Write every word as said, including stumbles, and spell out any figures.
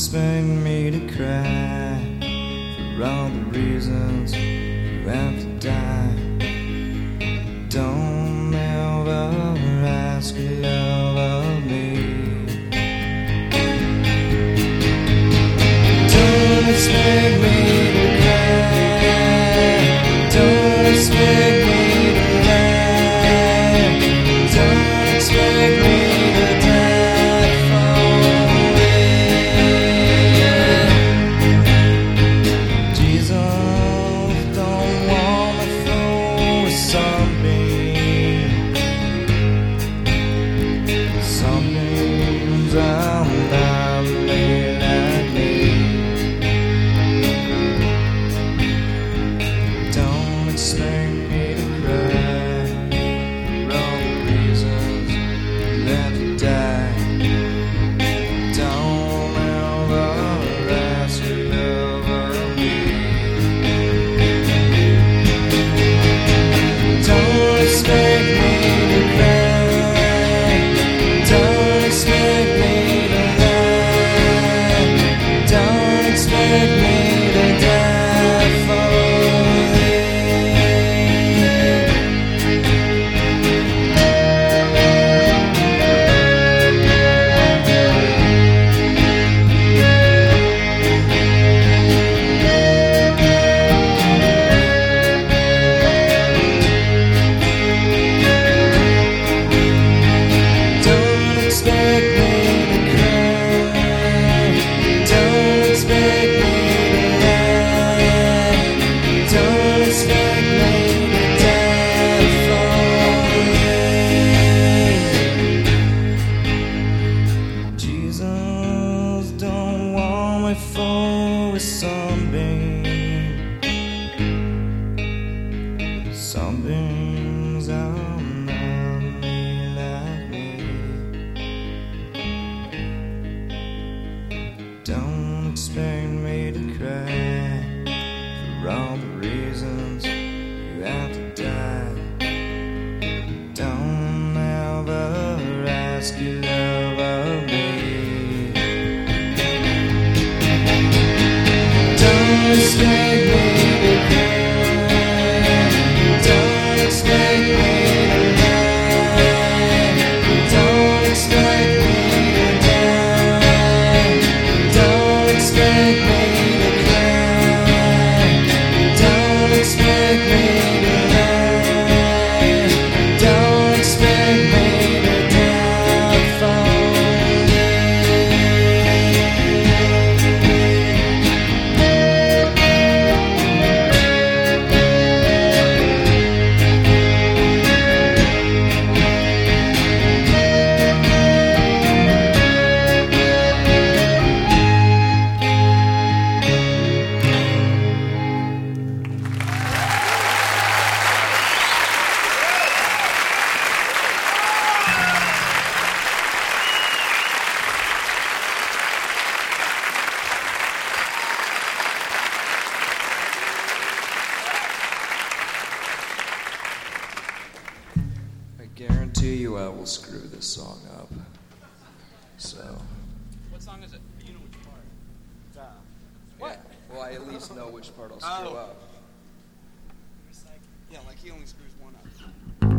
expect me to cry for all the reasons you have to die. Don't ever ask your love of me. Don't expect me to cry. Don't expect me to lie. Don't expect me to die for it. Jesus don't want me fool with something. Something's I'm not made like me. Don't expect me to cry for all the reasons you have to die. Don't ever ask your love of me. Don't expect me to cry. Don't expect me to lie. Don't expect me to die for it. Don't expect me to cry. Don't expect me to lie. Don't expect me to die for it. Jesus don't want me fool with something. Something's I'm not made like me. Don't expect me to cry for all the reasons you have to die. Don't ever ask your love of me. Don't expect me to cry. Don't expect me to lie. Don't expect me to die. Don't expect me to cry. Don't expect me to lie. Don't expect me to die for I guarantee you I will screw this song up. So. What song is it? You know which part. What? Well, I at least know which part I'll screw Oh. up. Yeah, like he only screws one up.